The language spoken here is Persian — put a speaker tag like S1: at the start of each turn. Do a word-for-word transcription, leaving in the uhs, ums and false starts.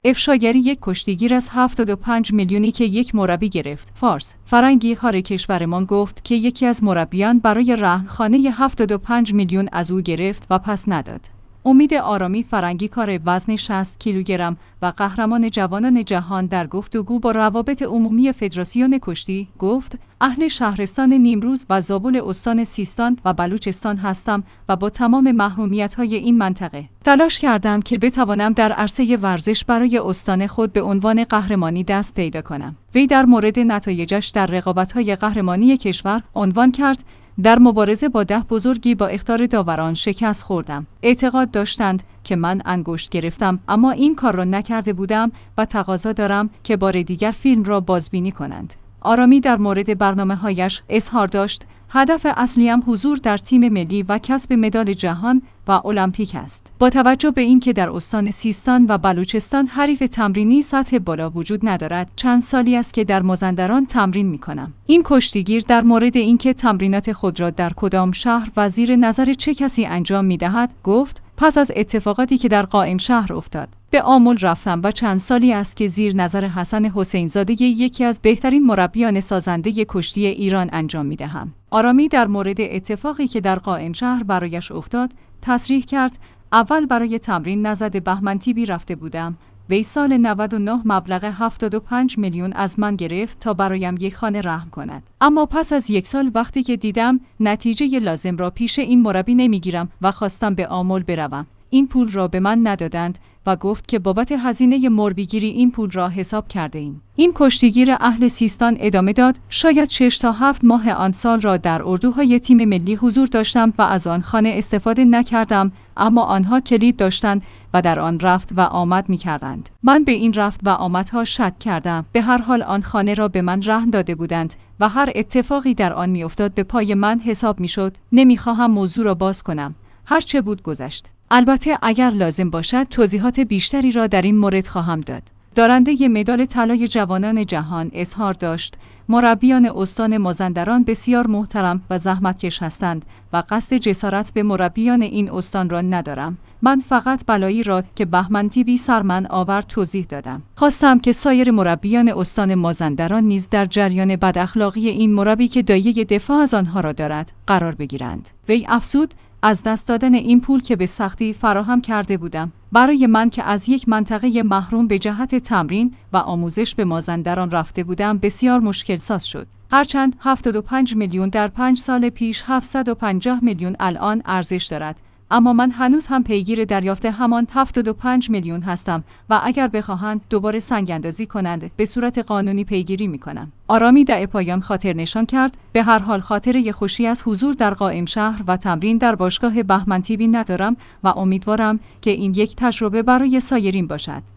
S1: افشاگری یک کشتیگیر از هفتاد و پنج میلیونی که یک مربی گرفت. فارس: فرنگی خار کشورمان گفت که یکی از مربیان برای رهنخانه هفتاد و پنج میلیون از او گرفت و پس نداد. امید آرامی فرنگی کار وزن شصت کیلوگرم و قهرمان جوانان جهان در گفتگو با روابط عمومی فدراسیون کشتی گفت: اهل شهرستان نیمروز و زابل استان سیستان و بلوچستان هستم و با تمام محرومیت‌های این منطقه تلاش کردم که بتوانم در عرصه ورزش برای استان خود به عنوان قهرمانی دست پیدا کنم. وی در مورد نتایجش در رقابت‌های قهرمانی کشور عنوان کرد: در مبارزه با ده بزرگی با اخطار داوران شکست خوردم. اعتقاد داشتند که من انگشت گرفتم، اما این کار را نکرده بودم و تقاضا دارم که بار دیگر فیلم را بازبینی کنند. آرامی در مورد برنامه‌هایش اظهار داشت: هدف اصلیم حضور در تیم ملی و کسب مدال جهان و المپیک است. با توجه به اینکه در استان سیستان و بلوچستان حریف تمرینی سطح بالا وجود ندارد، چند سالی است که در مازندران تمرین می‌کنم. این کشتیگیر در مورد اینکه تمرینات خود را در کدام شهر و زیر نظر چه کسی انجام می‌دهد گفت: پس از اتفاقاتی که در قائم شهر افتاد، به آمل رفتم و چند سالی است که زیر نظر حسن حسین‌زاده یکی از بهترین مربیان سازنده کشتی ایران انجام می‌دهم. آرامی در مورد اتفاقی که در قائم شهر برایش افتاد تصریح کرد: اول برای تمرین نزد بهمن تیبی رفته بودم. وی سال نود و نه مبلغ هفتاد و پنج میلیون از من گرفت تا برایم یک خانه رهن کند. اما پس از یک سال وقتی که دیدم نتیجه لازم را پیش این مربی نمیگیرم و خواستم به آمل بروم، این پول را به من ندادند و گفت که بابت هزینه مربیگیری این پول را حساب کرده ایم. این کشتیگیر اهل سیستان ادامه داد: شاید شش تا هفت ماه آن سال را در اردوهای تیم ملی حضور داشتم و از آن خانه استفاده نکردم، اما آنها کلید داشتند و در آن رفت و آمد می کردند. من به این رفت و آمدها شک کردم. به هر حال آن خانه را به من رهن داده بودند و هر اتفاقی در آن می افتاد به پای من حساب می شد. نمی خواهم موضوع را باز کنم. هر چه بود گذشت. البته اگر لازم باشد توضیحات بیشتری را در این مورد خواهم داد. دارنده مدال طلای جوانان جهان اظهار داشت: مربیان استان مازندران بسیار محترم و زحمتکش هستند و قصد جسارت به مربیان این استان را ندارم. من فقط بلایی را که بهمن تیبی سر من آورد توضیح دادم. خواستم که سایر مربیان استان مازندران نیز در جریان بداخلاقی این مربی که دایه دفاع از آنها را دارد قرار بگیرند. وی افزود: از دست دادن این پول که به سختی فراهم کرده بودم برای من که از یک منطقه محروم به جهت تمرین و آموزش به مازندران رفته بودم بسیار مشکل ساز شد. هرچند هفتاد و پنج میلیون در پنج سال پیش هفتصد و پنجاه میلیون الان ارزش دارد، اما من هنوز هم پیگیر دریافت همان هفتاد و پنج میلیون هستم و اگر بخواهند دوباره سنگ اندازی کنند به صورت قانونی پیگیری میکنم. آرامی در پایان خاطر نشان کرد: به هر حال خاطره خوشی از حضور در قائم شهر و تمرین در باشگاه بهمن تیبی ندارم و امیدوارم که این یک تجربه برای سایرین باشد.